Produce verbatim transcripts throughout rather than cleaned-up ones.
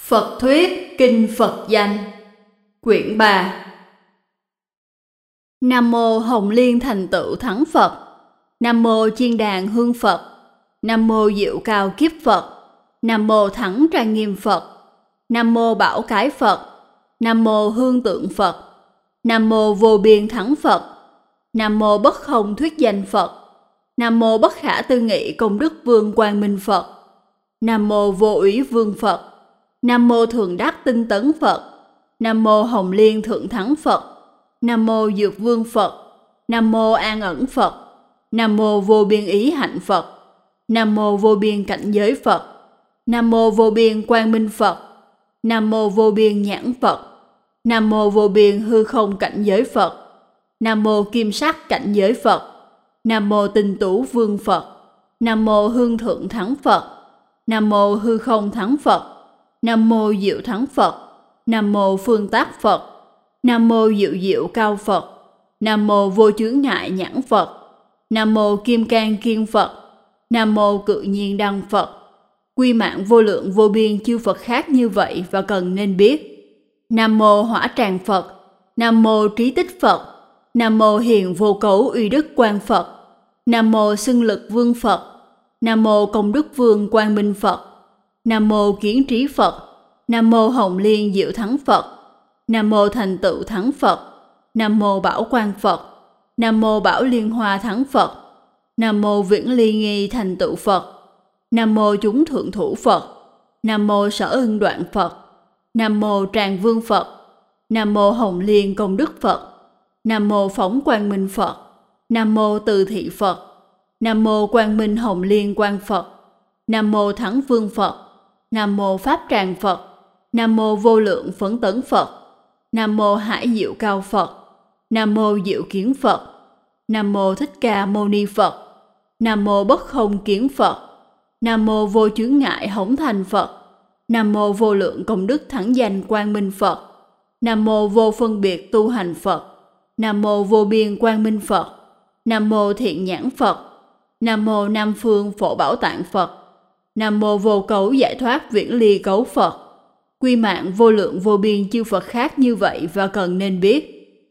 Phật thuyết kinh Phật danh. Quyển ba. Nam mô Hồng Liên thành tựu thắng Phật. Nam mô Chiên đàn hương Phật. Nam mô Diệu cao kiếp Phật. Nam mô Thắng trang nghiêm Phật. Nam mô Bảo cái Phật. Nam mô Hương tượng Phật. Nam mô Vô biên thắng Phật. Nam mô Bất không thuyết danh Phật. Nam mô Bất khả tư nghị công đức Vương Quang Minh Phật. Nam mô Vô úy Vương Phật. Nam mô Thường đắc tinh tấn Phật. Nam mô Hồng Liên thượng thắng Phật. Nam mô Dược Vương Phật. Nam mô An ẩn Phật. Nam mô Vô biên ý hạnh Phật. Nam mô Vô biên cảnh giới Phật. Nam mô Vô biên quang minh Phật. Nam mô Vô biên nhãn Phật. Nam mô Vô biên hư không cảnh giới Phật. Nam mô Kim sắc cảnh giới Phật. Nam mô Tinh tú Vương Phật. Nam mô Hương thượng thắng Phật. Nam mô Hư không thắng Phật. Nam mô Diệu thắng Phật. Nam mô Phương tác Phật. Nam mô Diệu diệu cao Phật. Nam mô Vô chướng ngại nhãn Phật. Nam mô Kim cang kiên Phật. Nam mô Cự nhiên đăng Phật. Quy mạng vô lượng vô biên chư Phật khác như vậy và cần nên biết. Nam mô Hỏa tràng Phật. Nam mô Trí tích Phật. Nam mô Hiền vô cấu uy đức quang Phật. Nam mô Xưng lực Vương Phật. Nam mô Công đức Vương Quang Minh Phật. Nam mô Kiến trí Phật. Nam mô Hồng Liên diệu thắng Phật. Nam mô Thành tựu thắng Phật. Nam mô Bảo quang Phật. Nam mô Bảo liên hoa thắng Phật. Nam mô Viễn ly nghi thành tựu Phật. Nam mô chúng thượng thủ Phật. Nam mô Sở ưng đoạn Phật. Nam mô Tràng Vương Phật. Nam mô Hồng Liên công đức Phật. Nam mô Phóng quang minh Phật. Nam mô Từ thị Phật. Nam mô Quang minh Hồng Liên quang Phật. Nam mô Thắng Vương Phật. Nam mô Pháp tràng Phật. Nam mô Vô lượng phấn tấn Phật. Nam mô Hải diệu cao Phật. Nam mô Diệu kiến Phật. Nam mô Thích Ca Mâu Ni Phật. Nam mô Bất không kiến Phật. Nam mô Vô chướng ngại hống thành Phật. Nam mô Vô lượng công đức thắng danh quang minh Phật. Nam mô Vô phân biệt tu hành Phật. Nam mô Vô biên quang minh Phật. Nam mô Thiện nhãn Phật. Nam mô Nam phương phổ bảo tạng Phật. Nam mô Vô cấu giải thoát viễn ly cấu Phật. Quy mạng vô lượng vô biên chư Phật khác như vậy và cần nên biết.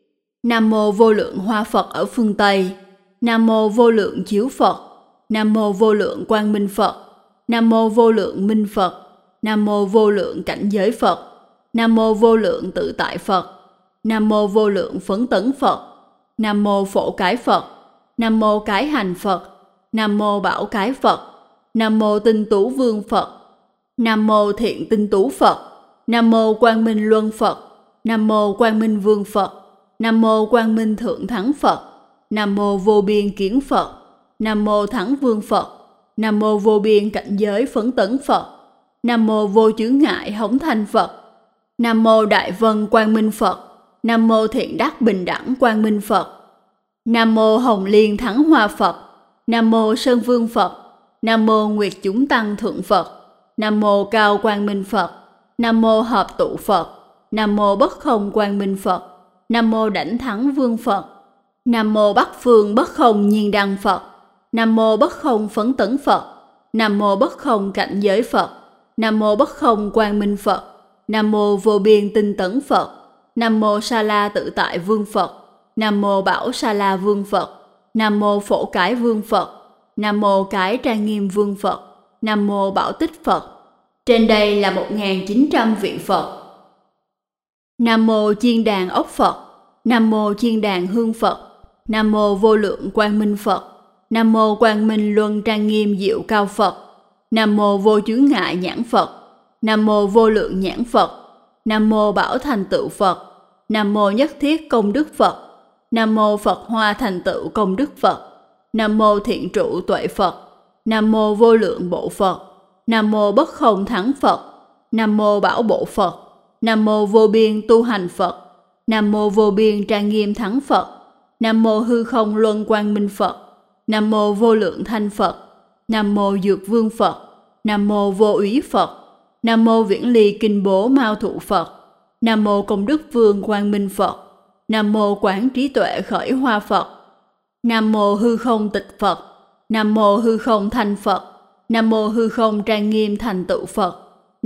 Nam mô Vô lượng hoa Phật ở phương Tây. Nam mô Vô lượng chiếu Phật. Nam mô Vô lượng quang minh Phật. Nam mô Vô lượng minh Phật. Nam mô Vô lượng cảnh giới Phật. Nam mô Vô lượng tự tại Phật. Nam mô Vô lượng phấn tấn Phật. Nam mô Phổ cái Phật. Nam mô Cái hành Phật. Nam mô Bảo cái Phật. Nam mô Tinh tú Vương Phật. Nam mô Thiện tinh tú Phật. Nam mô Quang minh Luân Phật. Nam mô Quang minh Vương Phật. Nam mô Quang minh thượng thắng Phật. Nam mô Vô biên kiến Phật. Nam mô Thắng Vương Phật. Nam mô Vô biên cảnh giới phấn tấn Phật. Nam mô Vô chướng ngại hống thanh Phật. Nam mô Đại vân quang minh Phật. Nam mô Thiện đắc bình đẳng quang minh Phật. Nam mô Hồng Liên thắng hoa Phật. Nam mô Sơn Vương Phật. Nam mô Nguyệt chúng tăng thượng Phật. Nam mô Cao quang minh Phật. Nam mô Hợp tụ Phật. Nam mô Bất không quang minh Phật. Nam mô Đảnh thắng Vương Phật. Nam mô Bắc phương bất không nhiên đăng Phật. Nam mô Bất không phấn tấn Phật. Nam mô Bất không cảnh giới Phật. Nam mô Bất không quang minh Phật. Nam mô Vô biên tinh tấn Phật. Nam mô Sa la tự tại Vương Phật. Nam mô Bảo Sa la Vương Phật. Nam mô Phổ cái Vương Phật. Nam mô Cái trang nghiêm Vương Phật. Nam mô Bảo tích Phật. Trên đây là một nghìn chín trăm vị Phật. Nam mô Chiên đàn ốc Phật. Nam mô Chiên đàn hương Phật. Nam mô Vô lượng quang minh Phật. Nam mô Quang minh luân trang nghiêm diệu cao Phật. Nam mô Vô chướng ngại nhãn Phật. Nam mô Vô lượng nhãn Phật. Nam mô Bảo thành tựu Phật. Nam mô Nhất thiết công đức Phật. Nam mô Phật hoa thành tựu công đức Phật. Nam mô Thiện trụ tuệ Phật. Nam mô Vô lượng bộ Phật. Nam mô Bất không thắng Phật. Nam mô Bảo bộ Phật. Nam mô Vô biên tu hành Phật. Nam mô Vô biên trang nghiêm thắng Phật. Nam mô Hư không luân quang minh Phật. Nam mô Vô lượng thanh Phật. Nam mô Dược vương Phật. Nam mô Vô úy Phật. Nam mô Viễn ly kinh bố mao thụ Phật. Nam mô Công đức Vương Quang minh Phật. Nam mô Quán trí tuệ khởi hoa Phật. Nam mô Hư không tịch Phật. Nam mô Hư không thanh Phật. Nam mô Hư không trang nghiêm thành tựu Phật.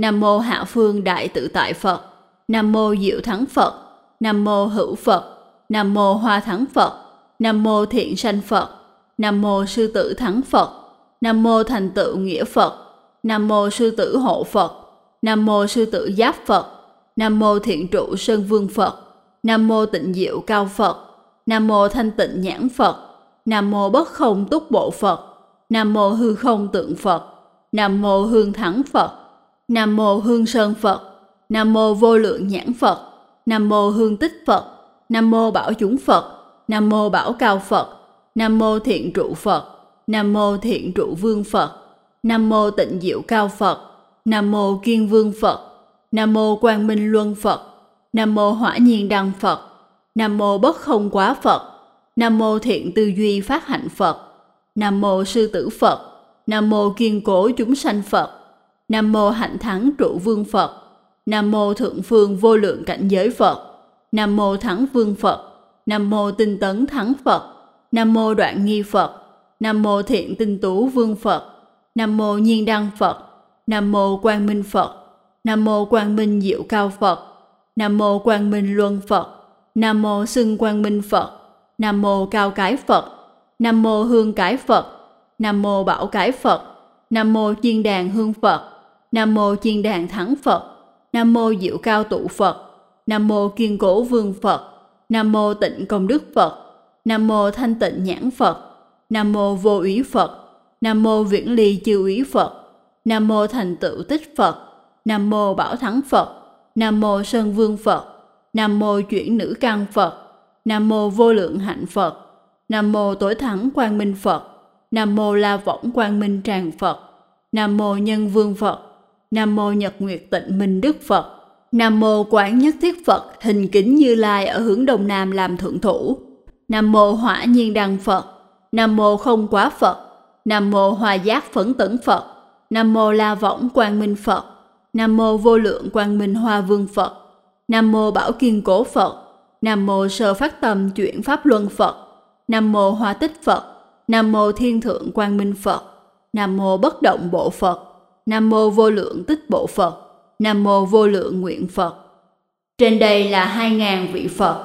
Nam mô Hạ Phương Đại Tự Tại Phật. Nam mô Diệu Thắng Phật. Nam mô Hữu Phật. Nam mô Hoa Thắng Phật. Nam mô Thiện Sanh Phật. Nam mô Sư Tử Thắng Phật. Nam mô Thành Tựu Nghĩa Phật. Nam mô Sư Tử Hộ Phật. Nam mô Sư Tử Giáp Phật. Nam mô Thiện Trụ Sơn Vương Phật. Nam mô Tịnh Diệu Cao Phật. Nam mô Thanh Tịnh Nhãn Phật. Nam mô Bất Không Túc Bộ Phật. Nam mô Hư Không Tượng Phật. Nam mô Hương Thắng Phật. Nam mô Hương Sơn Phật. Nam mô Vô Lượng Nhãn Phật. Nam mô Hương Tích Phật. Nam mô Bảo Chúng Phật. Nam mô Bảo Cao Phật. Nam mô Thiện Trụ Phật. Nam mô Thiện Trụ Vương Phật. Nam mô Tịnh Diệu Cao Phật. Nam mô Kiên Vương Phật. Nam mô Quang Minh Luân Phật. Nam mô Hỏa Nhiên Đăng Phật. Nam mô Bất Không Quá Phật. Nam mô Thiện Tư Duy Phát Hạnh Phật. Nam mô Sư Tử Phật. Nam mô Kiên Cố Chúng Sanh Phật. Nam mô Hạnh Thắng Trụ Vương Phật. Nam mô Thượng Phương Vô Lượng Cảnh Giới Phật. Nam mô Thắng Vương Phật. Nam mô Tinh Tấn Thắng Phật. Nam mô Đoạn Nghi Phật. Nam mô Thiện Tinh Tú Vương Phật. Nam mô Nhiên Đăng Phật. Nam mô Quang Minh Phật. Nam mô Quang Minh Diệu Cao Phật. Nam mô Quang Minh Luân Phật. Nam mô Xưng Quang Minh Phật. Nam mô Cao Cái Phật. Nam mô Hương Cái Phật. Nam mô Bảo Cái Phật. Nam mô Chiên Đàn Hương Phật. Nam mô Chiên Đàn Thắng Phật. Nam mô Diệu Cao Tụ Phật. Nam mô Kiên Cố Vương Phật. Nam mô Tịnh Công Đức Phật. Nam mô Thanh Tịnh Nhãn Phật. Nam mô Vô Úy Phật. Nam mô Viễn Ly Chư Úy Phật. Nam mô Thành Tựu Tích Phật. Nam mô Bảo Thắng Phật. Nam mô Sơn Vương Phật. Nam mô Chuyển Nữ Căn Phật. Nam mô Vô Lượng Hạnh Phật. Nam mô Tối Thắng Quang Minh Phật. Nam mô La Võng Quang Minh Tràng Phật. Nam mô Nhân Vương Phật. Nam mô Nhật Nguyệt Tịnh Minh Đức Phật. Nam mô Quán Nhất Thiết Phật hình kính Như Lai ở hướng Đông Nam làm thượng thủ. Nam mô Hỏa Nhiên Đăng Phật. Nam mô Không Quá Phật. Nam mô Hoa Giác Phấn Tấn Phật. Nam mô La Võng Quang Minh Phật. Nam mô Vô Lượng Quang Minh Hoa Vương Phật. Nam mô Bảo Kiên Cố Phật. Nam mô Sơ Phát Tâm Chuyển Pháp Luân Phật. Nam mô Hoa Tích Phật. Nam mô Thiên Thượng Quang Minh Phật. Nam mô Bất Động Bộ Phật. Nam mô Vô Lượng Tích Bộ Phật. Nam mô Vô Lượng Nguyện Phật. Trên đây là hai ngàn vị Phật.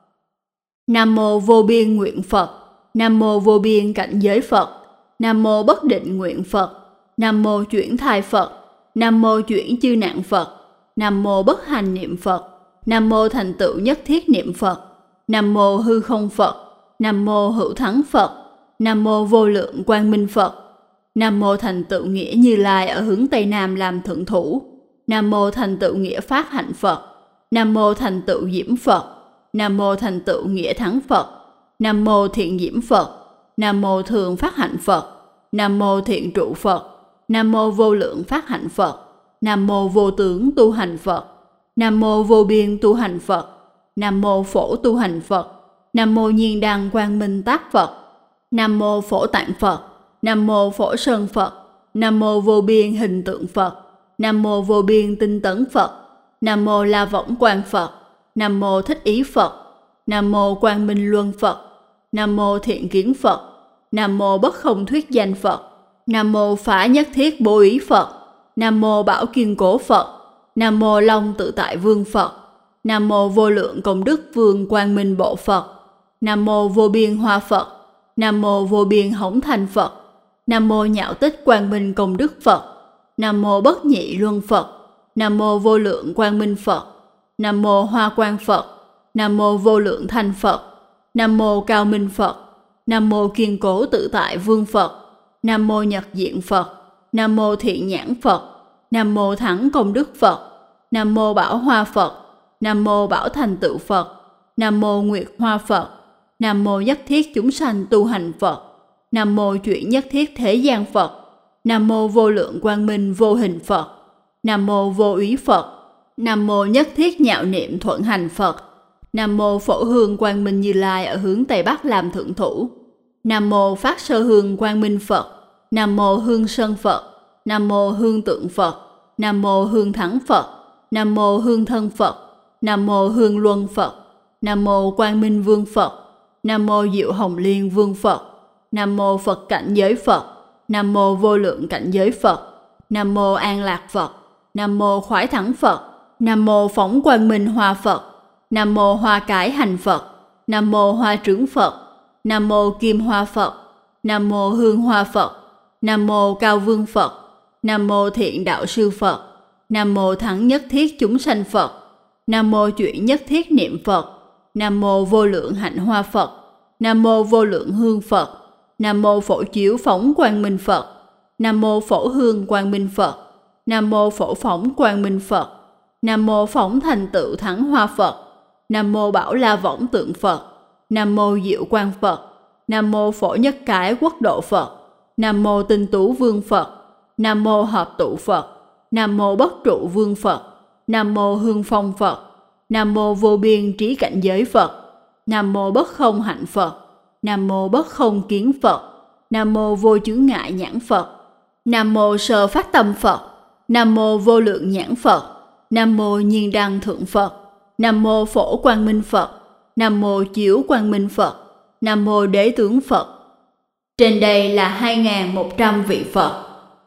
Nam mô Vô Biên Nguyện Phật. Nam mô Vô Biên Cảnh Giới Phật. Nam mô Bất Định Nguyện Phật. Nam mô Chuyển Thai Phật. Nam mô Chuyển Chư Nạn Phật. Nam mô Bất Hành Niệm Phật. Nam mô Thành Tựu Nhất Thiết Niệm Phật. Nam mô Hư Không Phật. Nam mô Hữu Thắng Phật. Nam mô Vô Lượng Quang Minh Phật. Nam mô Thành Tựu Nghĩa Như Lai ở hướng Tây Nam làm thượng thủ. Nam mô Thành Tựu Nghĩa Phát Hạnh Phật. Nam mô Thành Tựu Diễm Phật. Nam mô Thành Tựu Nghĩa Thắng Phật. Nam mô Thiện Diễm Phật. Nam mô Thường Phát Hạnh Phật. Nam mô Thiện Trụ Phật. Nam mô Vô Lượng Phát Hạnh Phật. Nam mô Vô Tướng Tu Hành Phật. Nam mô Vô Biên Tu Hành Phật. Nam mô Phổ Tu Hành Phật. Nam mô Nhiên Đăng Quang Minh Tác Phật. Nam mô Phổ Tạng Phật. Nam mô Phổ Sơn Phật. Nam mô Vô Biên Hình Tượng Phật. Nam mô Vô Biên Tinh Tấn Phật. Nam mô La Võng Quang Phật. Nam mô Thích Ý Phật. Nam mô Quang Minh Luân Phật. Nam mô Thiện Kiến Phật. Nam mô Bất Không Thuyết Danh Phật. Nam mô Phá Nhất Thiết Bố Ý Phật. Nam mô Bảo Kiên Cố Phật. Nam mô Long Tự Tại Vương Phật. Nam mô Vô Lượng Công Đức Vương Quang Minh Bộ Phật. Nam mô Vô Biên Hoa Phật. Nam mô Vô Biên Hống Thanh Phật. Nam mô Nhạo Tích Quang Minh Công Đức Phật. Nam mô Bất Nhị Luân Phật. Nam mô Vô Lượng Quang Minh Phật. Nam mô Hoa Quang Phật. Nam mô Vô Lượng Thanh Phật. Nam mô Cao Minh Phật. Nam mô Kiên Cố Tự Tại Vương Phật. Nam mô Nhật Diện Phật. Nam mô Thiện Nhãn Phật. Nam mô Thắng Công Đức Phật. Nam mô Bảo Hoa Phật. Nam mô Bảo Thành Tựu Phật. Nam mô Nguyệt Hoa Phật. Nam mô Nhất Thiết Chúng Sanh Tu Hành Phật. Nam mô Chuyển Nhất Thiết Thế Gian Phật. Nam mô Vô Lượng Quang Minh Vô Hình Phật. Nam mô Vô Úy Phật. Nam mô Nhất Thiết Nhạo Niệm Thuận Hành Phật. Nam mô Phổ Hương Quang Minh Như Lai ở hướng Tây Bắc làm thượng thủ. Nam mô Phát Sơ Hương Quang Minh Phật. Nam mô Hương Sơn Phật. Nam mô Hương Tượng Phật. Nam mô Hương Thắng Phật. Nam mô Hương Thân Phật. Nam mô Hương Luân Phật. Nam mô Quang Minh Vương Phật. Nam mô Diệu Hồng Liên Vương Phật. Nam mô Phật Cảnh Giới Phật. Nam mô Vô Lượng Cảnh Giới Phật. Nam mô An Lạc Phật. Nam mô khoái thắng Phật. Nam mô phóng quang minh hoa Phật. Nam mô hoa cải hành Phật. Nam mô hoa trưởng Phật. Nam mô kim hoa Phật. Nam mô hương hoa Phật. Nam mô cao vương Phật. Nam mô thiện đạo sư Phật. Nam mô thắng nhất thiết chúng sanh Phật. Nam mô chuyển nhất thiết niệm Phật. Nam mô vô lượng hạnh hoa Phật. Nam mô vô lượng hương Phật. Nam mô phổ chiếu phóng quang minh Phật. Nam mô phổ hương quang minh Phật. Nam mô phổ phóng quang minh Phật. Nam mô phóng thành tựu thắng hoa Phật. Nam mô bảo la võng tượng Phật. Nam mô diệu quang Phật. Nam mô phổ nhất cái quốc độ Phật. Nam mô tinh tú vương Phật. Nam mô hợp tụ Phật. Nam mô bất trụ vương Phật. Nam mô hương phong Phật. Nam mô vô biên trí cảnh giới Phật. Nam mô bất không hạnh Phật. Nam mô bất không kiến Phật. Nam mô vô chướng ngại nhãn Phật. Nam mô sơ phát tâm Phật. Nam mô vô lượng nhãn Phật. Nam mô nhiên đăng thượng Phật. Nam mô phổ quang minh Phật. Nam mô chiếu quang minh Phật. Nam mô đế tướng Phật. Trên đây là hai nghìn một trăm vị Phật.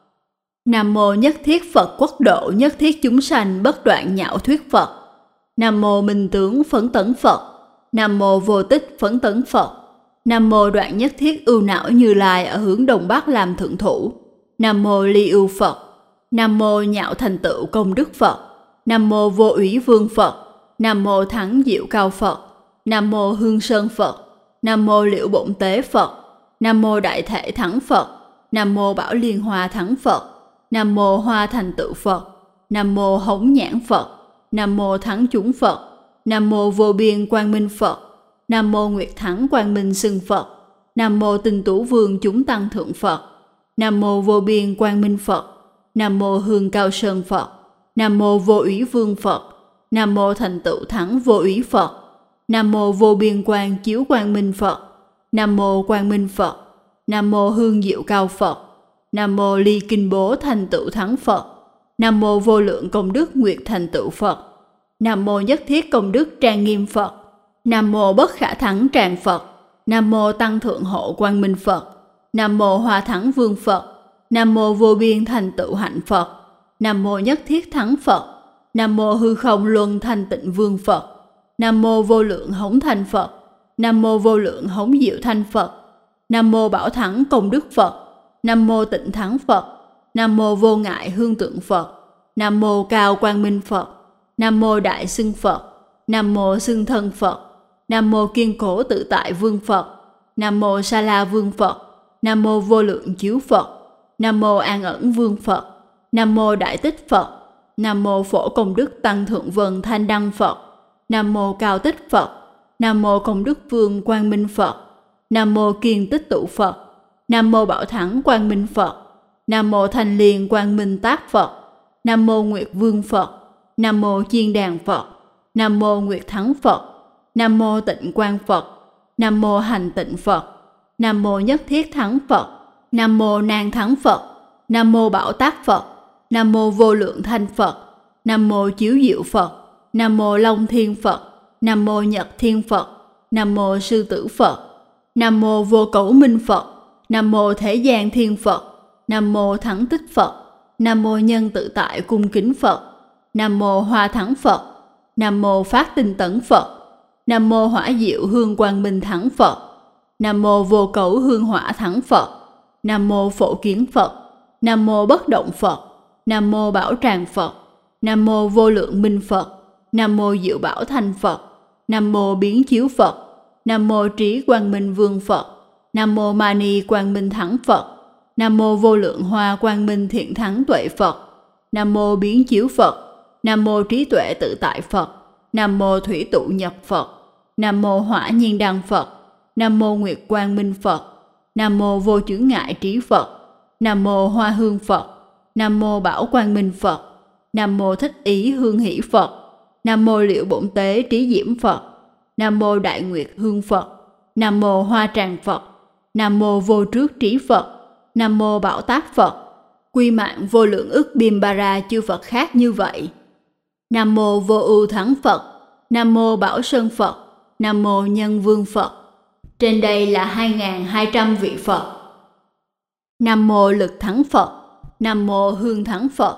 Nam mô nhất thiết Phật quốc độ nhất thiết chúng sanh bất đoạn nhạo thuyết Phật. Nam mô minh tướng phấn tấn Phật. Nam mô vô tích phấn tấn Phật. Nam mô đoạn nhất thiết ưu não Như Lai ở hướng Đông Bắc làm thượng thủ. Nam mô ly ưu Phật. Nam mô nhạo thành tựu công đức Phật. Nam mô vô úy vương Phật. Nam mô thắng diệu cao Phật. Nam mô hương sơn Phật. Nam mô liễu bổn tế Phật. Nam mô đại thể thắng Phật. Nam mô bảo liên hoa thắng Phật. Nam mô hoa thành tựu Phật. Nam mô hống nhãn Phật. Nam mô thắng chúng Phật. Nam mô vô biên quang minh Phật. Nam mô nguyệt thắng quang minh xưng Phật. Nam mô tinh tú vương chúng tăng thượng Phật. Nam mô vô biên quang minh Phật. Nam mô hương cao sơn Phật. Nam mô vô úy vương Phật. Nam mô thành tựu thắng vô úy Phật. Nam mô vô biên quang chiếu quang minh Phật. Nam mô quang minh Phật. Nam mô hương diệu cao Phật. Nam mô ly kinh bố thành tựu thắng Phật. Nam mô vô lượng công đức nguyệt thành tựu Phật. Nam mô nhất thiết công đức trang nghiêm Phật. Nam mô bất khả thắng tràng Phật. Nam mô tăng thượng hộ quang minh Phật. Nam mô hoa thắng vương Phật. Nam mô vô biên thành tựu hạnh Phật. Nam mô nhất thiết thắng Phật. Nam mô hư không luân thanh tịnh vương Phật. Nam mô vô lượng hống thanh Phật. Nam mô vô lượng hống diệu thanh Phật. Nam mô bảo thắng công đức Phật. Nam mô tịnh thắng Phật. Nam mô vô ngại hương tượng Phật. Nam mô cao quang minh Phật. Nam mô đại xưng Phật. Nam mô xưng thân Phật. Nam mô kiên cố tự tại vương Phật. Nam mô sa la vương Phật. Nam mô vô lượng chiếu Phật. Nam mô an ẩn vương Phật. Nam mô đại tích Phật. Nam mô phổ công đức tăng thượng vân thanh đăng Phật. Nam mô cao tích Phật. Nam mô công đức vương quang minh Phật. Nam mô kiên tích tụ Phật. Nam mô bảo thắng quang minh Phật. Nam mô thanh liên quang minh tác Phật. Nam mô nguyệt vương Phật. Nam mô chiên đàn Phật. Nam mô nguyệt thắng Phật. Nam mô tịnh quang Phật. Nam mô hành tịnh Phật. Nam mô nhất thiết thắng Phật. Nam mô nan thắng Phật. Nam mô bảo tác Phật. Nam mô vô lượng thanh Phật. Nam mô chiếu diệu Phật. Nam mô long thiên Phật. Nam mô nhật thiên Phật. Nam mô sư tử Phật. Nam mô vô cấu minh Phật. Nam mô thế gian thiên Phật. Nam mô thắng tích Phật. Nam mô nhân tự tại cung kính Phật. Nam mô hoa thắng Phật. Nam mô phát tinh tấn Phật. Nam mô hỏa diệu hương quang minh thắng Phật. Nam mô vô cấu hương hỏa thắng Phật. Nam mô phổ kiến Phật. Nam mô bất động Phật. Nam mô bảo tràng Phật. Nam mô vô lượng minh Phật. Nam mô diệu bảo thanh Phật. Nam mô biến chiếu Phật. Nam mô trí quang minh vương Phật. Nam mô mani quang minh thắng Phật. Nam mô vô lượng hoa quang minh thiện thắng tuệ Phật. Nam mô biến chiếu Phật. Nam mô trí tuệ tự tại Phật. Nam mô thủy tụ nhật Phật. Nam mô hỏa nhiên đăng Phật. Nam mô nguyệt quang minh Phật. Nam mô vô chướng ngại trí Phật. Nam mô hoa hương Phật. Nam mô bảo quang minh Phật. Nam mô thích ý hương hỷ Phật. Nam mô liễu bổn tế trí diễm Phật. Nam mô đại nguyệt hương Phật. Nam mô hoa tràng Phật. Nam mô vô trước trí Phật. Nam mô bảo tác Phật. Quy mạng vô lượng ức Bimbara chư Phật khác như vậy. Nam mô vô ưu thắng Phật. Nam mô bảo sơn Phật. Nam mô nhân vương Phật. Trên đây là hai nghìn hai trăm vị Phật. Nam mô lực thắng Phật. Nam mô hương thắng Phật.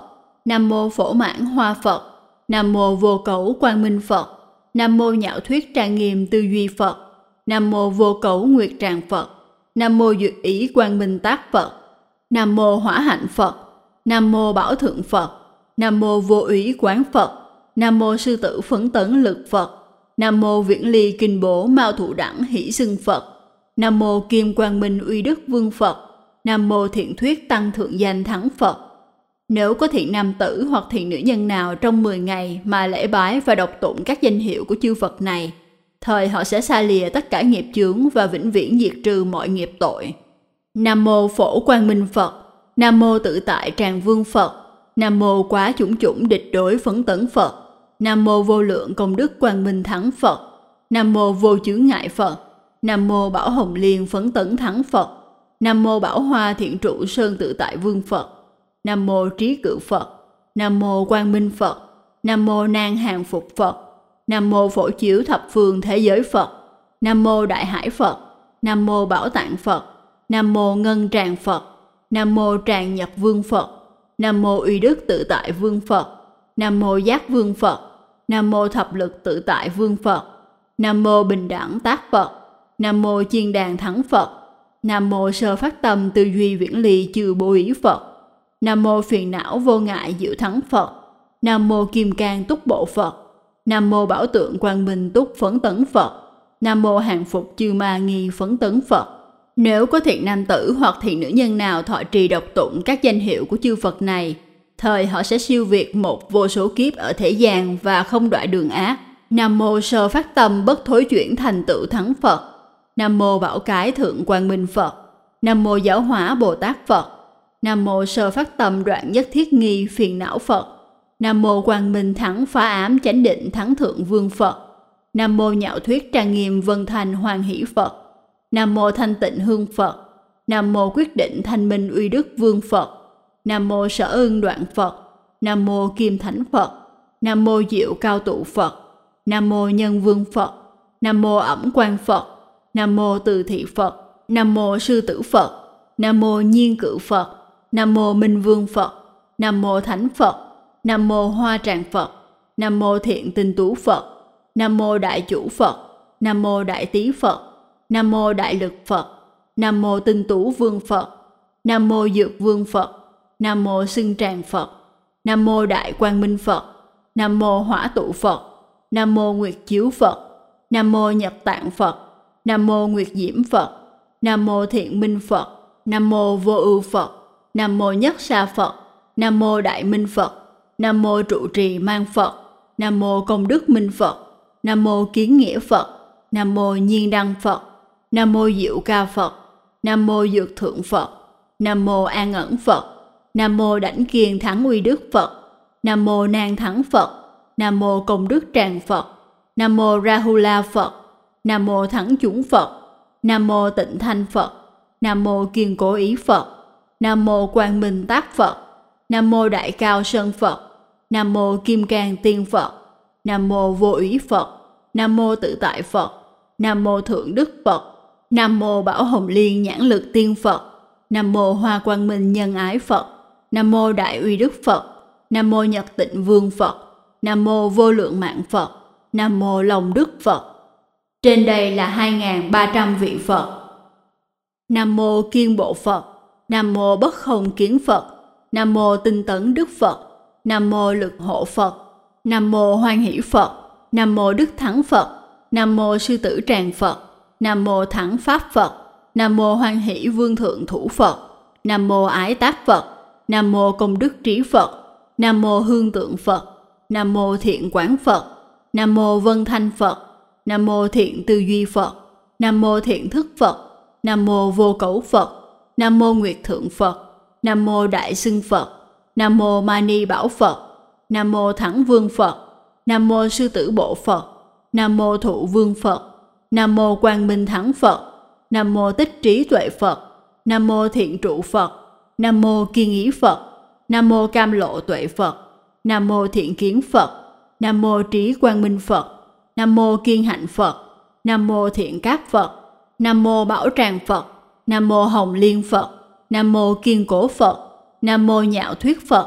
Nam mô Phổ Mãn Hoa Phật. Nam mô Vô Cấu Quang Minh Phật. Nam mô Nhạo Thuyết Trang Nghiêm Tư Duy Phật. Nam mô Vô Cấu Nguyệt Tràng Phật. Nam mô Duyệt Ý Quang Minh Tác Phật. Nam mô Hỏa Hạnh Phật. Nam mô Bảo Thượng Phật. Nam mô Vô Úy Quán Phật. Nam mô Sư Tử Phấn Tấn Lực Phật. Nam mô Viễn Ly Kinh Bố Mao Thủ Đẳng Hỷ Xưng Phật. Nam mô Kim Quang Minh Uy Đức Vương Phật. Nam mô Thiện Thuyết Tăng Thượng Danh Thắng Phật. Nếu có thiện nam tử hoặc thiện nữ nhân nào trong mười ngày mà lễ bái và đọc tụng các danh hiệu của chư Phật này, thời họ sẽ xa lìa tất cả nghiệp chướng và vĩnh viễn diệt trừ mọi nghiệp tội. Nam mô Phổ Quang Minh Phật. Nam mô Tự Tại Tràng Vương Phật. Nam mô Quá Chủng Chủng Địch Đối Phấn Tấn Phật. Nam mô Vô Lượng Công Đức Quang Minh Thắng Phật. Nam mô Vô Chướng Ngại Phật. Nam mô Bảo Hồng Liên Phấn Tấn Thắng Phật. Nam mô Bảo Hoa Thiện Trụ Sơn Tự Tại Vương Phật. Nam mô Trí Cự Phật. Nam mô Quang Minh Phật. Nam mô Nan Hàng Phục Phật. Nam mô Phổ Chiếu Thập Phương Thế Giới Phật. Nam mô Đại Hải Phật. Nam mô Bảo Tạng Phật. Nam mô Ngân Tràng Phật. Nam mô Tràng Nhật Vương Phật. Nam mô Uy Đức Tự Tại Vương Phật. Nam mô Giác Vương Phật. Nam mô Thập Lực Tự Tại Vương Phật. Nam mô Bình Đẳng Tác Phật. Nam mô Chiên Đàn Thắng Phật. Nam mô Sơ Phát Tâm Tư Duy Viễn Ly Chư Bố Ý Phật. Nam mô Phiền Não Vô Ngại Diệu Thắng Phật. Nam mô Kim Cang Túc Bộ Phật. Nam mô Bảo Tượng Quang Minh Túc Phấn Tấn Phật. Nam mô Hàng Phục Chư Ma Nghi Phấn Tấn Phật. Nếu có thiện nam tử hoặc thiện nữ nhân nào thọ trì đọc tụng các danh hiệu của chư Phật này, thời họ sẽ siêu việt một vô số kiếp ở thế gian và không đọa đường ác. Nam mô Sơ Phát Tâm Bất Thối Chuyển Thành Tựu Thắng Phật. Nam mô Bảo Cái Thượng Quang Minh Phật. Nam mô Giáo Hóa Bồ Tát Phật. Nam mô Sơ Phát Tâm Đoạn Nhất Thiết Nghi Phiền Não Phật. Nam mô Quang Minh Thắng Phá Ám Chánh Định Thắng Thượng Vương Phật. Nam mô Nhạo Thuyết Trang Nghiêm Vân Thành Hoàng Hỷ Phật. Nam mô Thanh Tịnh Hương Phật. Nam mô Quyết Định Thanh Minh Uy Đức Vương Phật. Nam mô Sở Ưng Đoạn Phật. Nam mô Kim Thánh Phật. Nam mô Diệu Cao Tụ Phật. Nam mô Nhân Vương Phật. Nam mô Ẩm Quang Phật. Nam mô Từ Thị Phật. Nam mô Sư Tử Phật. Nam mô Nhiên Cự Phật. Nam mô Minh Vương Phật. Nam mô Thánh Phật. Nam mô Hoa Tràng Phật. Nam mô Thiện Tinh Tú Phật. Nam mô Đại Chủ Phật. Nam mô Đại Tý Phật. Nam mô Đại Lực Phật. Nam mô Tinh Tú Vương Phật. Nam mô Dược Vương Phật. Nam mô Xưng Tràng Phật. Nam mô Đại Quang Minh Phật. Nam mô Hỏa Tụ Phật. Nam mô Nguyệt Chiếu Phật. Nam mô Nhật Tạng Phật. Nam mô Nguyệt Diễm Phật. Nam mô Thiện Minh Phật. Nam mô Vô Ưu Phật. Nam mô Nhất Sa Phật. Nam mô Đại Minh Phật. Nam mô Trụ Trì Mang Phật. Nam mô Công Đức Minh Phật. Nam mô Kiến Nghĩa Phật. Nam mô Nhiên Đăng Phật. Nam mô Diệu Ca Phật. Nam mô Dược Thượng Phật. Nam mô An Ẩn Phật. Nam mô Đảnh Kiên Thắng Uy Đức Phật. Nam mô Nan Thắng Phật. Nam mô Công Đức Tràng Phật. Nam mô Rahula Phật. Nam mô Thắng Chúng Phật. Nam mô Tịnh Thanh Phật. Nam mô Kiên Cố Ý Phật. Nam mô Quang Minh Tác Phật. Nam mô Đại Cao Sơn Phật. Nam mô Kim Cang Tiên Phật. Nam mô Vô Úy Phật. Nam mô Tự Tại Phật. Nam mô Thượng Đức Phật. Nam mô Bảo Hồng Liên Nhãn Lực Tiên Phật. Nam mô Hoa Quang Minh Nhân Ái Phật. Nam mô Đại Uy Đức Phật. Nam mô Nhật Tịnh Vương Phật. Nam mô Vô Lượng Mạng Phật. Nam mô Long Đức Phật. Trên đây là hai nghìn ba trăm vị Phật. Nam mô Kiên Bộ Phật. Nam mô Bất Không Kiến Phật. Nam mô Tinh Tấn Đức Phật. Nam mô Lực Hộ Phật. Nam mô Hoan Hỷ Phật. Nam mô Đức Thắng Phật. Nam mô Sư Tử Tràng Phật. Nam mô Thắng Pháp Phật. Nam mô Hoan Hỷ Vương Thượng Thủ Phật. Nam mô Ái Tác Phật. Nam mô Công Đức Trí Phật. Nam mô Hương Tượng Phật. Nam mô Thiện Quán Phật. Nam mô Vân Thanh Phật. Nam mô Thiện Tư Duy Phật. Nam mô Thiện Thức Phật. Nam mô Vô Cấu Phật. Nam mô Nguyệt Thượng Phật. Nam mô Đại Xưng Phật. Nam mô Mani Bảo Phật. Nam mô Thắng Vương Phật. Nam mô Sư Tử Bộ Phật. Nam mô Thụ Vương Phật. Nam mô Quang Minh Thắng Phật. Nam mô Tích Trí Tuệ Phật. Nam mô Thiện Trụ Phật. Nam mô Kiên Ý Phật. Nam mô Cam Lộ Tuệ Phật. Nam mô Thiện Kiến Phật. Nam mô Trí Quang Minh Phật. Nam mô Kiên Hạnh Phật. Nam mô Thiện Cáp Phật. Nam mô Bảo Tràng Phật. Nam mô Hồng Liên Phật. Nam mô Kiên Cố Phật. Nam mô Nhạo Thuyết Phật.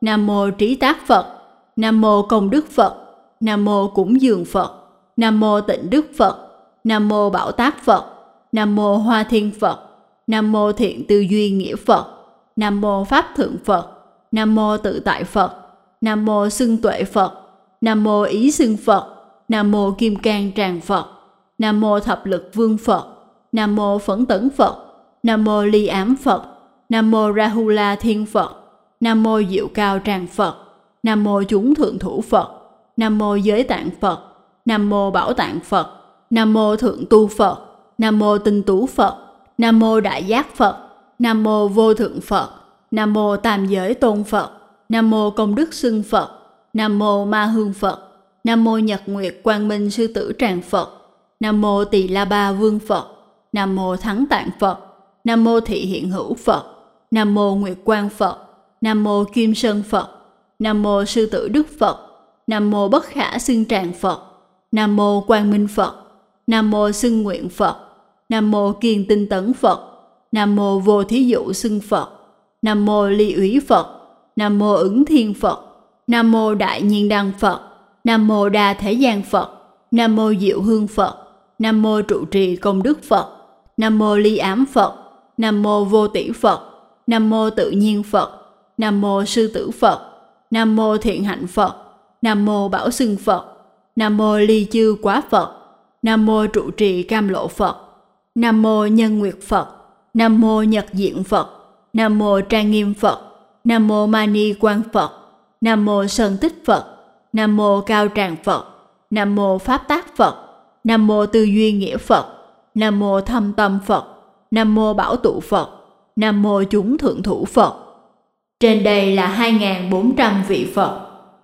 Nam mô Trí Tác Phật. Nam mô Công Đức Phật. Nam mô Cúng Dường Phật. Nam mô Tịnh Đức Phật. Nam mô Bảo Tác Phật. Nam mô Hoa Thiên Phật. Nam mô Thiện Tư Duy Nghĩa Phật. Nam mô Pháp Thượng Phật. Nam mô Tự Tại Phật. Nam mô Xưng Tuệ Phật. Nam mô Ý Xưng Phật. Nam mô Kim Cang Tràng Phật. Nam mô Thập Lực Vương Phật. Nam mô Phấn Tấn Phật. Nam mô Ly Ám Phật. Nam mô Rahula Thiên Phật. Nam mô Diệu Cao Tràng Phật. Nam mô Chúng Thượng Thủ Phật. Nam mô Giới Tạng Phật. Nam mô Bảo Tạng Phật. Nam mô Thượng Tu Phật. Nam mô Tinh Tú Phật. Nam mô Đại Giác Phật. Nam mô Vô Thượng Phật. Nam mô Tam Giới Tôn Phật. Nam mô Công Đức Xưng Phật. Nam mô Ma Hương Phật. Nam mô Nhật Nguyệt Quang Minh Sư Tử Tràng Phật. Nam mô Tỳ La Ba Vương Phật. Nam mô Thắng Tạng Phật. Nam mô Thị Hiện Hữu Phật. Nam mô Nguyệt Quang Phật. Nam mô Kim Sơn Phật. Nam mô Sư Tử Đức Phật. Nam mô Bất Khả Xưng Tràng Phật. Nam mô Quang Minh Phật. Nam mô Xưng Nguyện Phật. Nam mô Kiên Tinh Tấn Phật. Nam mô Vô Thí Dụ Xưng Phật. Nam mô Ly Úy Phật. Nam mô Ứng Thiên Phật. Nam mô Đại Nhiên Đăng Phật. Nam mô Đa Thế Gian Phật. Nam mô Diệu Hương Phật. Nam mô Trụ Trì Công Đức Phật. Nam mô Ly Ám Phật. Nam mô Vô Tỷ Phật. Nam mô Tự Nhiên Phật. Nam mô Sư Tử Phật. Nam mô Thiện Hạnh Phật. Nam mô Bảo Xưng Phật. Nam mô Ly Chư Quá Phật. Nam mô Trụ Trì Cam Lộ Phật. Nam mô Nhân Nguyệt Phật. Nam mô Nhật Diện Phật. Nam mô Trang Nghiêm Phật. Nam mô Mani Quang Phật. Nam mô Sơn Tích Phật. Nam mô Cao Tràng Phật. Nam mô Pháp Tác Phật. Nam mô Tư Duy Nghĩa Phật. Nam mô Thâm Tâm Phật. Nam mô Bảo Tụ Phật. Nam mô Chúng Thượng Thủ Phật. Trên đây là hai nghìn bốn trăm vị Phật.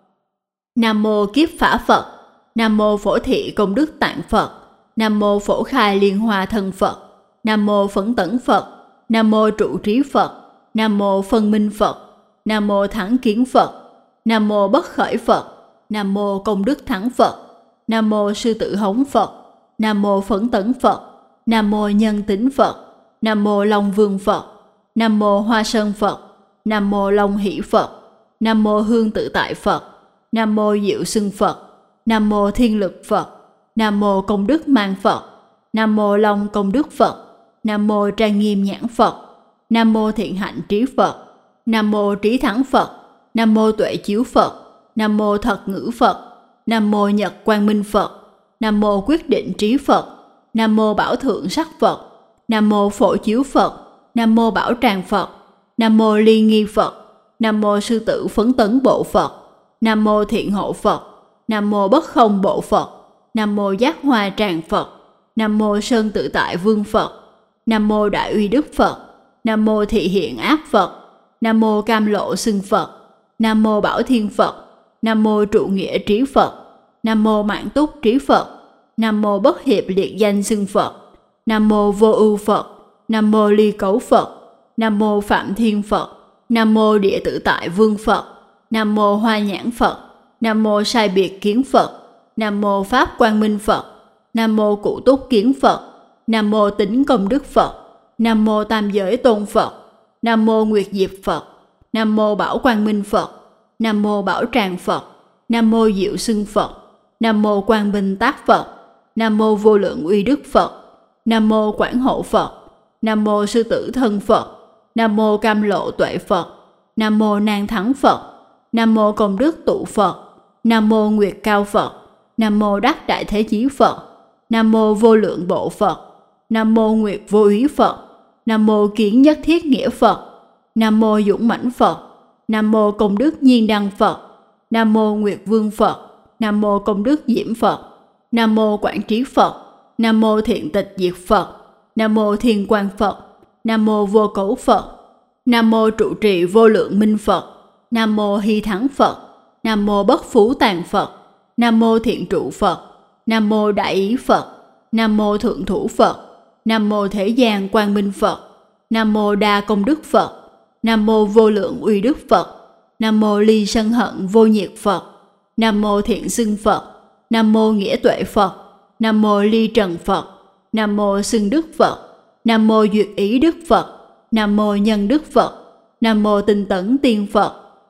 Nam mô Kiếp Phả Phật. Nam mô Phổ Thị Công Đức Tạng Phật. Nam mô Phổ Khai Liên Hoa Thân Phật. Nam mô Phấn Tấn Phật. Nam mô Trụ Trí Phật. Nam mô Phân Minh Phật. Nam mô Thắng Kiến Phật. Nam mô Bất Khởi Phật. Nam mô Công Đức Thắng Phật. Nam mô Sư Tử Hống Phật. Nam mô Phấn Tấn Phật. Nam mô Nhân Tính Phật. Nam mô Long Vương Phật. Nam mô Hoa Sơn Phật. Nam mô Long Hỷ Phật. Nam mô Hương Tự Tại Phật. Nam mô Diệu Xưng Phật. Nam mô Thiên Lực Phật. Nam mô Công Đức Mang Phật. Nam mô Long Công Đức Phật. Nam mô Trang Nghiêm Nhãn Phật. Nam mô Thiện Hạnh Trí Phật. Nam mô Trí Thắng Phật. Nam mô Tuệ Chiếu Phật. Nam mô Thật Ngữ Phật. Nam mô Nhật Quang Minh Phật. Nam mô Quyết Định Trí Phật. Nam mô Bảo Thượng Sắc Phật. Nam mô Phổ Chiếu Phật. Nam mô Bảo Tràng Phật. Nam mô Ly Nghi Phật. Nam mô Sư Tử Phấn Tấn Bộ Phật. Nam mô Thiện Hộ Phật. Nam mô Bất Không Bộ Phật. Nam mô Giác Hoa Tràng Phật. Nam mô Sơn Tự Tại Vương Phật. Nam mô Đại Uy Đức Phật. Nam mô Thị Hiện Ác Phật. Nam mô Cam Lộ Xưng Phật. Nam mô Bảo Thiên Phật. Nam mô Trụ Nghĩa Trí Phật. Nam mô Mãn Túc Trí Phật. Nam mô Bất Hiệp Liệt Danh Xưng Phật. Nam mô Vô Ưu Phật. Nam mô Ly Cấu Phật. Nam mô Phạm Thiên Phật. Nam mô Địa Tự Tại Vương Phật. Nam mô Hoa Nhãn Phật. Nam mô Sai Biệt Kiến Phật. Nam mô Pháp Quang Minh Phật. Nam mô Cụ Túc Kiến Phật. Nam mô Tính Công Đức Phật. Nam mô Tam Giới Tôn Phật. Nam mô Nguyệt Diệp Phật. Nam mô Bảo Quang Minh Phật. Nam mô Bảo Tràng Phật. Nam mô Diệu Xưng Phật. Nam mô Quang Minh Tác Phật. Nam mô Vô Lượng Uy Đức Phật. Nam mô Quảng Hộ Phật. Nam mô Sư Tử Thân Phật. Nam mô Cam Lộ Tuệ Phật. Nam mô Nan Thắng Phật. Nam mô Công Đức Tụ Phật. Nam mô Nguyệt Cao Phật. Nam mô Đắc Đại Thế Chí Phật. Nam mô Vô Lượng Bộ Phật. Nam mô Nguyệt Vô Úy Phật. Nam mô Kiến Nhất Thiết Nghĩa Phật. Nam mô Dũng Mãnh Phật. Nam mô Công Đức Nhiên Đăng Phật. Nam mô Nguyệt Vương Phật. Nam mô Công Đức Diễm Phật. Nam mô Quảng Trí Phật. Nam mô Thiện Tịch Diệt Phật. Nam mô Thiên Quang Phật. Nam mô Vô Cấu Phật. Nam mô Trụ Trì Vô Lượng Minh Phật. Nam mô Hy Thắng Phật. Nam mô Bất Phú Tàn Phật. Nam mô Thiện Trụ Phật. Nam mô Đại Ý Phật. Nam mô Thượng Thủ Phật. Nam mô Thế Gian Quang Minh Phật. Nam mô Đa Công Đức Phật. Nam mô Vô Lượng Uy Đức Phật. Nam mô Ly Sân Hận Vô Nhiệt Phật. Nam mô Thiện Xưng Phật. Nam mô Nghĩa Tuệ Phật. Nam mô Ly Trần Phật. Nam mô Xưng Đức Phật. Nam mô Duyệt Ý Đức Phật. Nam mô Nhân Đức Phật. Nam mô Tinh Tấn Tiên Phật.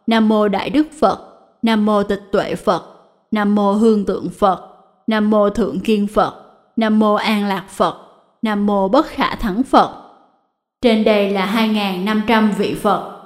Nam mô Đại Đức Phật. Nam mô Tịch Tuệ Phật. Nam mô Hương Tượng Phật. Nam mô Thượng Kiên Phật. Nam mô An Lạc Phật. Nam mô Bất Khả Thắng Phật. Trên đây là hai nghìn năm trăm vị Phật.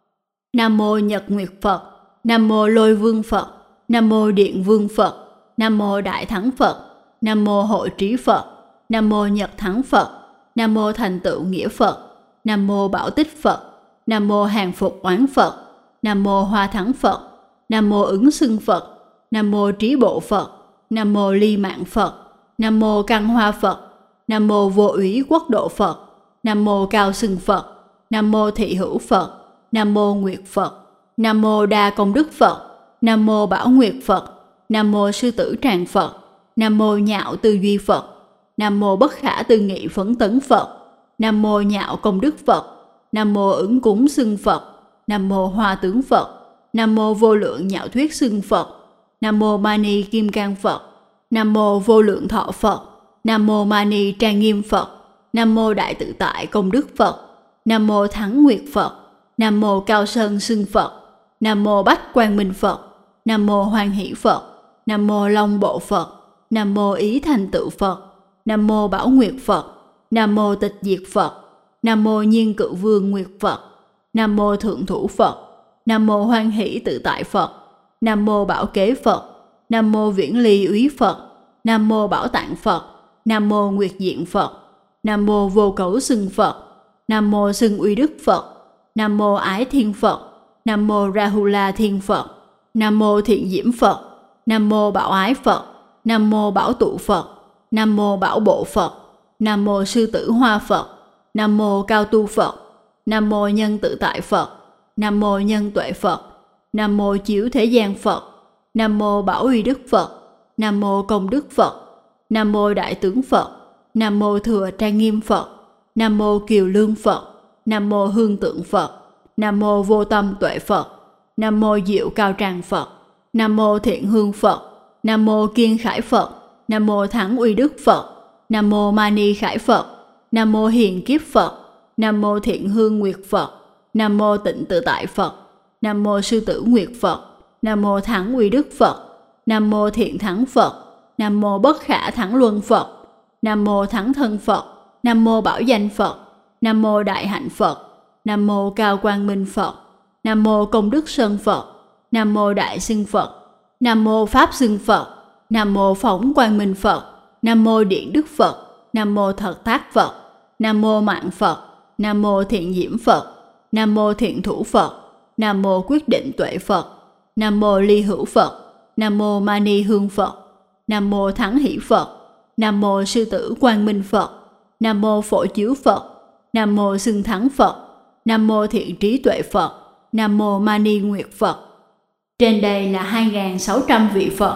Nam mô Nhật Nguyệt Phật. Nam mô Lôi Vương Phật. Nam mô Điện Vương Phật. Nam mô Đại Thắng Phật. Nam mô Hội Trí Phật. Nam mô Nhật Thắng Phật. Nam mô Thành Tựu Nghĩa Phật. Nam mô Bảo Tích Phật. Nam mô Hàng Phục Oán Phật. Nam mô Hoa Thắng Phật. Nam mô Ứng Xưng Phật. Nam mô Trí Bộ Phật. Nam mô Ly Mạng Phật. Nam mô Căn Hoa Phật. Nam mô Vô Úy Quốc Độ Phật. Nam mô Cao Xưng Phật. Nam mô Thị Hữu Phật. Nam mô Nguyệt Phật. Nam mô Đa Công Đức Phật. Nam mô Bảo Nguyệt Phật. Nam mô Sư Tử Tràng Phật. Nam mô Nhạo Tư Duy Phật. Nam mô Bất Khả Tư Nghị Phấn Tấn Phật. Nam mô Nhạo Công Đức Phật. Nam mô Ứng Cúng Xưng Phật. Nam mô Hoa Tướng Phật. Nam mô Vô Lượng Nhạo Thuyết Xưng Phật. Nam mô Mani Kim Cang Phật. Nam mô Vô Lượng Thọ Phật. Nam mô Mani Trang Nghiêm Phật. Nam mô Đại Tự Tại Công Đức Phật. Nam mô Thắng Nguyệt Phật. Nam mô Cao Sơn Xưng Phật. Nam mô Bách Quang Minh Phật. Nam mô Hoan Hỷ Phật. Nam mô Long Bộ Phật. Nam mô Ý Thành Tựu Phật. Nam mô Bảo Nguyệt Phật. Nam mô Tịch Diệt Phật. Nam mô Nhiên Cự Vương Nguyệt Phật. Nam mô Thượng Thủ Phật. Nam mô Hoan Hỷ Tự Tại Phật. Nam mô Bảo Kế Phật. Nam mô Viễn Ly Úy Phật. Nam mô Bảo Tạng Phật. Nam mô Nguyệt Diện Phật. Nam mô Vô Cấu Xưng Phật. Nam mô Xưng Uy Đức Phật. Nam mô Ái Thiên Phật. Nam mô Rahula Thiên Phật. Nam mô Thiện Diễm Phật. Nam mô Bảo Ái Phật. Nam mô Bảo Tụ Phật. Nam mô Bảo Bộ Phật. Nam mô Sư Tử Hoa Phật. Nam mô Cao Tu Phật. Nam mô Nhân Tự Tại Phật. Nam mô Nhân Tuệ Phật. Nam mô Chiếu Thế Gian Phật. Nam mô Bảo Uy Đức Phật. Nam mô Công Đức Phật. Nam mô Đại Tướng Phật. Nam mô Thừa Trang Nghiêm Phật. Nam mô Kiều Lương Phật. Nam mô Hương Tượng Phật. Nam mô Vô Tâm Tuệ Phật. Nam mô Diệu Cao Tràng Phật. Nam mô Thiện Hương Phật. Nam mô Kiên Khải Phật. Nam mô Thắng Uy Đức Phật. Nam mô Mani Khải Phật. Nam mô Hiền Kiếp Phật. Nam mô Thiện Hương Nguyệt Phật. Nam mô Tịnh Tự Tại Phật. Nam mô Sư Tử Nguyệt Phật. Nam mô Thắng Uy Đức Phật. Nam mô Thiện Thắng Phật. Nam mô Bất Khả Thắng Luân Phật. Nam mô Thắng Thân Phật. Nam mô Bảo Danh Phật. Nam mô Đại Hạnh Phật. Nam mô Cao Quang Minh Phật. Nam mô Công Đức Sơn Phật. Nam mô Đại Xưng Phật. Nam mô Pháp Xưng Phật. Nam mô Phóng Quang Minh Phật. Nam mô Điện Đức Phật. Nam mô Thật Tác Phật. Nam mô Mạng Phật. Nam mô Thiện Diễm Phật. Nam mô Thiện Thủ Phật. Nam mô Quyết Định Tuệ Phật. Nam mô Ly Hữu Phật. Nam mô Mani Hương Phật. Nam mô Thắng Hỷ Phật. Nam mô Sư Tử Quang Minh Phật. Nam mô Phổ Chiếu Phật. Nam mô Xưng Thắng Phật. Nam mô Thiện Trí Tuệ Phật. Nam mô Mani Nguyệt Phật. Trên đây là hai nghìn sáu trăm vị Phật.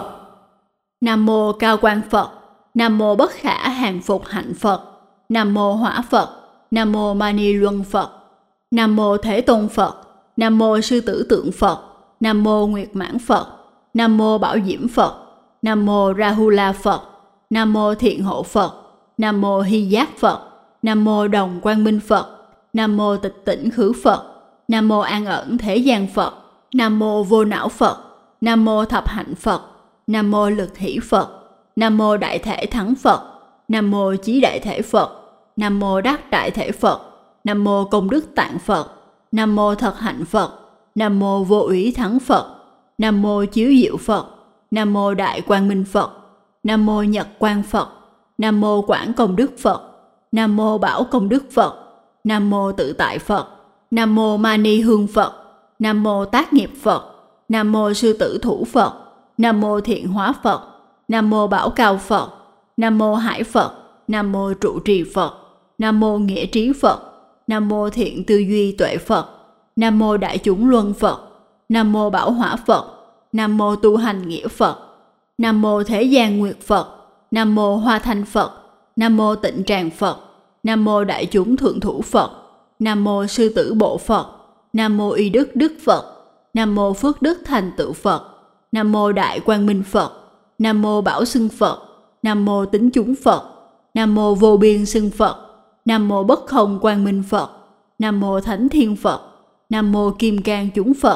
Nam mô Cao Quang Phật. Nam mô Bất Khả Hàng Phục Hạnh Phật. Nam mô Hỏa Phật. Nam mô Mani Luân Phật. Nam mô Thế Tôn Phật. Nam mô Sư Tử Tượng Phật. Nam mô Nguyệt Mãn Phật. Nam mô Bảo Diễm Phật. Nam mô Rahula Phật. Nam mô Thiện Hộ Phật. Nam mô Hy Giác Phật. Nam mô Đồng Quang Minh Phật. Nam mô Tịch Tỉnh Khứ Phật. Nam mô An Ẩn Thế Gian Phật. Nam mô Vô Não Phật. Nam mô Thập Hạnh Phật. Nam mô Lực Hỷ Phật. Nam mô Đại Thể Thắng Phật. Nam mô Chí Đại Thể Phật. Nam mô Đắc Đại Thể Phật. Nam mô Công Đức Tạng Phật. Nam mô Thật Hạnh Phật. Nam mô Vô Úy Thắng Phật. Nam mô Chiếu Diệu Phật. Nam mô Đại Quang Minh Phật. Nam mô Nhật Quang Phật. Nam mô Quảng Công Đức Phật. Nam mô Bảo Công Đức Phật. Nam mô Tự Tại Phật. Nam mô Mani Hương Phật. Nam mô Tác Nghiệp Phật. Nam mô Sư Tử Thủ Phật. Nam mô Thiện Hóa Phật. Nam mô Bảo Cao Phật. Nam mô Hải Phật. Nam mô Trụ Trì Phật. Nam mô Nghĩa Trí Phật. Nam mô Thiện Tư Duy Tuệ Phật. Nam mô Đại Chúng Luân Phật. Nam mô Bảo Hỏa Phật. Nam mô Tu Hành Nghĩa Phật. Nam mô Thế Gian Nguyệt Phật. Nam mô Hoa Thanh Phật. Nam mô Tịnh Tràng Phật. Nam mô Đại Chúng Thượng Thủ Phật. Nam mô Sư Tử Bộ Phật. Nam mô Y Đức Đức Phật. Nam mô Phước Đức Thành Tựu Phật. Nam mô Đại Quang Minh Phật. Nam mô Bảo Xưng Phật. Nam mô Tính Chúng Phật. Nam mô Vô Biên Xưng Phật. Nam mô Bất Không Quang Minh Phật. Nam mô Thánh Thiên Phật. Nam mô Kim Cang Chúng Phật.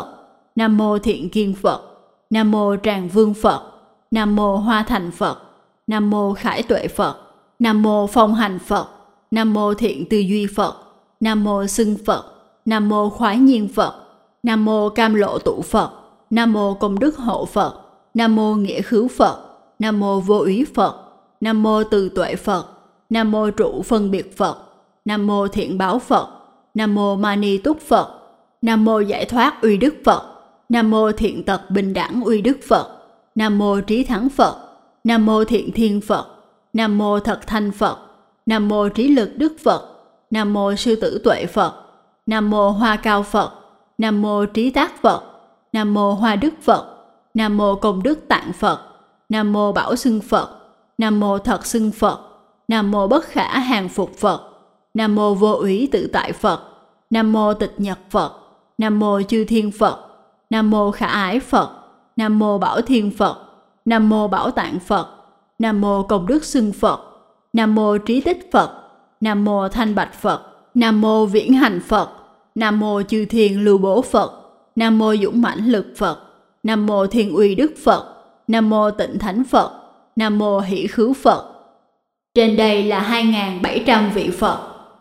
Nam mô Thiện Kiên Phật. Nam mô Tràng Vương Phật. Nam mô Hoa Thành Phật. Nam mô Khải Tuệ Phật. Nam mô Phong Hành Phật. Nam mô Thiện Tư Duy Phật. Nam mô Xưng Phật. Nam mô Khoái Nhiên Phật. Nam mô Cam Lộ Tụ Phật. Nam mô Công Đức Hộ Phật. Nam mô Nghĩa Khứu Phật. Nam mô Vô Úy Phật. Nam mô Từ Tuệ Phật. Nam mô Trụ Phân Biệt Phật. Nam mô Thiện Báo Phật. Nam mô Mani Túc Phật. Nam mô Giải Thoát Uy Đức Phật. Nam mô Thiện Tật Bình Đẳng Uy Đức Phật. Nam mô Trí Thắng Phật. Nam mô Thiện Thiên Phật. Nam mô Thật Thanh Phật. Nam mô Trí Lực Đức Phật. Nam mô Sư Tử Tuệ Phật. Nam mô Hoa Cao Phật. Nam mô Trí Tác Phật. Nam mô Hoa Đức Phật. Nam mô Công Đức Tạng Phật. Nam mô Bảo Xưng Phật. Nam mô Thật Xưng Phật. Nam mô Bất Khả Hàng Phục Phật. Nam mô Vô Úy Tự Tại Phật. Nam mô Tịch Nhật Phật. Nam mô Chư Thiên Phật. Nam mô Khả Ái Phật. Nam mô Bảo Thiên Phật. Nam mô Bảo Tạng Phật. Nam mô Công Đức Xưng Phật. Nam mô Trí Tích Phật. Nam mô Thanh Bạch Phật. Nam mô Viễn Hành Phật. Nam mô Chư Thiên Lưu Bố Phật. Nam mô Dũng Mãnh Lực Phật. Nam mô Thiên Uy Đức Phật. Nam mô Tịnh Thánh Phật. Nam mô Hỷ Khứu Phật. Trên đây là hai nghìn bảy trăm vị Phật.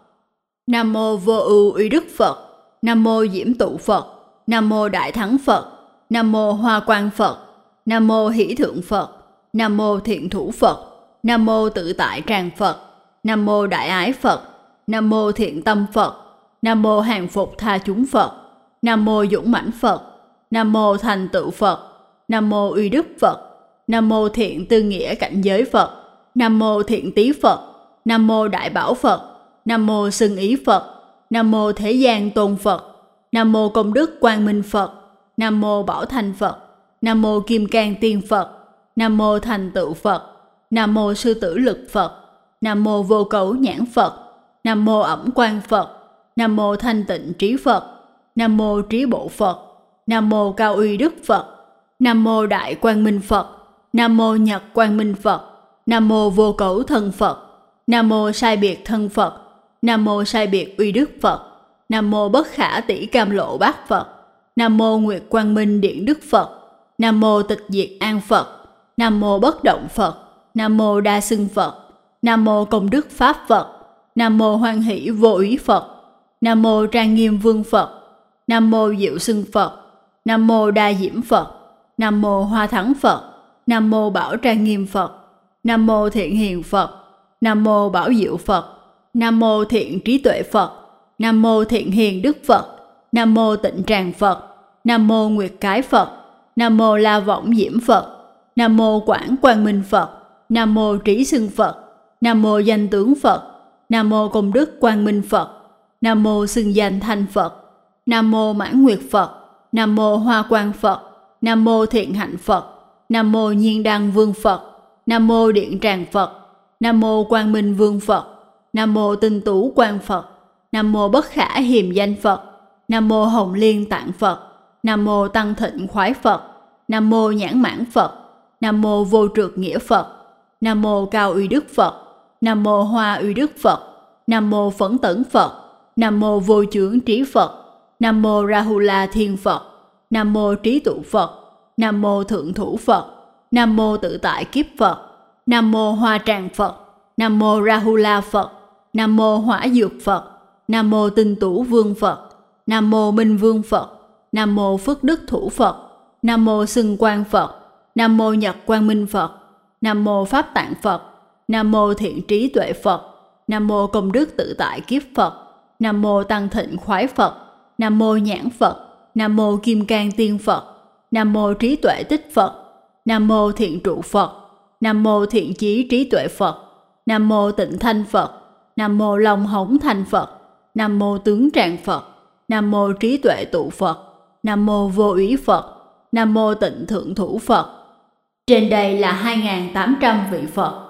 Nam mô Vô Ưu Uy Đức Phật. Nam mô Diễm Tụ Phật. Nam mô Đại Thắng Phật. Nam mô Hoa Quang Phật. Nam mô Hỷ Thượng Phật. Nam mô Thiện Thủ Phật. Nam mô Tự Tại Tràng Phật. Nam mô Đại Ái Phật. Nam mô Thiện Tâm Phật. Nam mô Hàng Phục Tha Chúng Phật. Nam mô Dũng Mãnh Phật. Nam mô Thành Tựu Phật. Nam mô Uy Đức Phật. Nam mô Thiện Tư Nghĩa Cảnh Giới Phật. Nam mô Thiện Tý Phật. Nam mô Đại Bảo Phật. Nam mô Xưng Ý Phật. Nam mô Thế Gian Tôn Phật. Nam mô Công Đức Quang Minh Phật. Nam mô Bảo Thành Phật. Nam mô Kim Cang Tiên Phật. Nam mô Thành Tựu Phật. Nam mô Sư Tử Lực Phật. Nam mô Vô Cấu Nhãn Phật. Nam mô Ẩm Quang Phật. Nam mô Thanh Tịnh Trí Phật. Nam mô Trí Bộ Phật. Nam mô Cao Uy Đức Phật. Nam mô Đại Quang Minh Phật. Nam mô Nhật Quang Minh Phật. Nam mô Vô Cấu Thân Phật. Nam mô Sai Biệt Thân Phật. Nam mô Sai Biệt Uy Đức Phật. Nam mô Bất Khả Tỷ Cam Lộ Bát Phật. Nam mô Nguyệt Quang Minh Điện Đức Phật. Nam mô Tịch Diệt An Phật. Nam mô Bất Động Phật. Nam mô Đa Xưng Phật. Nam mô Công Đức Pháp Phật. Nam mô Hoan Hỷ Vô Úy Phật. Nam mô Trang Nghiêm Vương Phật. Nam mô Diệu Xưng Phật. Nam mô Đa Diễm Phật. Nam mô Hoa Thắng Phật. Nam mô Bảo Trang Nghiêm Phật. Nam mô Thiện Hiền Phật. Nam mô Bảo Diệu Phật. Nam mô Thiện Trí Tuệ Phật. Nam mô Thiện Hiền Đức Phật. Nam mô Tịnh Tràng Phật. Nam mô Nguyệt Cái Phật. Nam mô La Võng Diễm Phật. Nam mô Quảng Quang Minh Phật. Nam mô Trí Xưng Phật. Nam mô Danh Tướng Phật. Nam mô Công Đức Quang Minh Phật. Nam mô Xưng Danh Thanh Phật. Nam mô Mãn Nguyệt Phật. Nam mô Hoa Quang Phật. Nam mô Thiện Hạnh Phật. Nam mô Nhiên Đăng Vương Phật. Nam mô Điện Tràng Phật. Nam mô Quang Minh Vương Phật. Nam mô Tinh Tú Quang Phật. Nam mô Bất Khả Hiềm Danh Phật. Nam mô Hồng Liên Tạng Phật. Nam mô Tăng Thịnh Khoái Phật. Nam mô Nhãn Mãn Phật. Nam mô Vô Trược Nghĩa Phật. Nam mô Cao Uy Đức Phật. Nam mô Hoa Uy Đức Phật. Nam mô Phấn Tấn Phật. Nam mô Vô Chướng Trí Phật. Nam mô Rahula Thiên Phật. Nam mô Trí Tụ Phật. Nam mô Thượng Thủ Phật. Nam mô Tự Tại Kiếp Phật. Nam mô Hoa Tràng Phật. Nam mô Rahula Phật. Nam mô Hỏa Dược Phật. Nam mô Tinh Tú Vương Phật. Nam mô Minh Vương Phật. Nam mô Phước Đức Thủ Phật. Nam mô Xưng Quang Phật. Nam mô Nhật Quang Minh Phật. Nam mô Pháp Tạng Phật. Nam mô Thiện Trí Tuệ Phật. Nam mô Công Đức Tự Tại Kiếp Phật. Nam mô Tăng Thịnh Khoái Phật. Nam mô Nhãn Phật. Nam mô Kim Cang Tiên Phật. Nam mô Trí Tuệ Tích Phật. Nam mô Thiện Trụ Phật. Nam mô Thiện Chí Trí Tuệ Phật. Nam mô Tịnh Thanh Phật. Nam mô Long Hống Thanh Phật. Nam mô Tướng Tràng Phật. Nam mô Trí Tuệ Tụ Phật. Nam mô Vô Úy Phật. Nam mô Tịnh Thượng Thủ Phật. Trên đây là hai nghìn tám trăm vị Phật.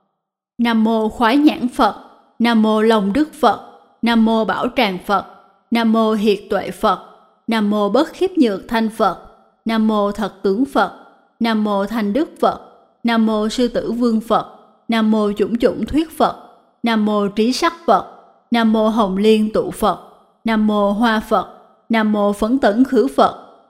Nam mô Khoái Nhãn Phật. Nam mô Long Đức Phật. Nam mô Bảo Tràng Phật. Nam mô Hiệt Tuệ Phật. Nam mô Bất Khiếp Nhược Thanh Phật. Nam mô Thật Tướng Phật. Nam mô Thanh Đức Phật. Nam mô Sư Tử Vương Phật. Nam mô Chủng Chủng Thuyết Phật. Nam mô Trí Sắc Phật. Nam mô Hồng Liên Tụ Phật. Nam mô Hoa Phật. Nam mô Phấn Tấn Khứ Phật.